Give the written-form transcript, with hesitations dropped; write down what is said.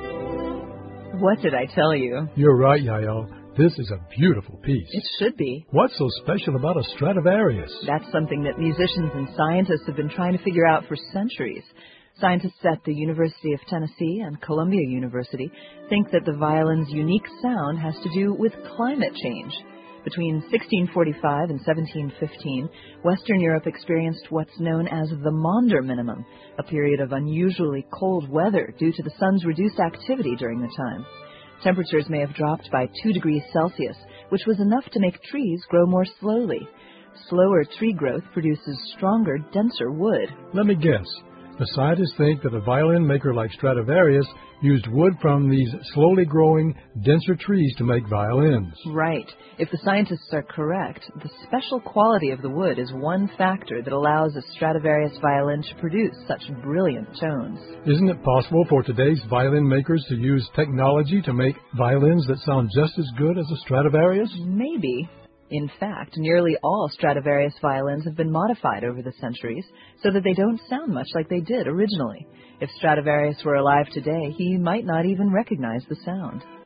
What did I tell you? You're right, Yael. This is a beautiful piece. It should be. What's so special about a Stradivarius? That's something that musicians and scientists have been trying to figure out for centuries. Scientists at the University of Tennessee and Columbia University think that the violin's unique sound has to do with climate change. Between 1645 and 1715, Western Europe experienced what's known as the Maunder minimum, a period of unusually cold weather due to the sun's reduced activity during the time. Temperatures may have dropped by 2 degrees Celsius, which was enough to make trees grow more slowly. Slower tree growth produces stronger, denser wood. Let me guess. The scientists think that a violin maker like Stradivarius used wood from these slowly growing, denser trees to make violins. Right. If the scientists are correct, the special quality of the wood is one factor that allows a Stradivarius violin to produce such brilliant tones. Isn't it possible for today's violin makers to use technology to make violins that sound just as good as a Stradivarius? Maybe. In fact, nearly all Stradivarius violins have been modified over the centuries so that they don't sound much like they did originally. If Stradivarius were alive today, he might not even recognize the sound.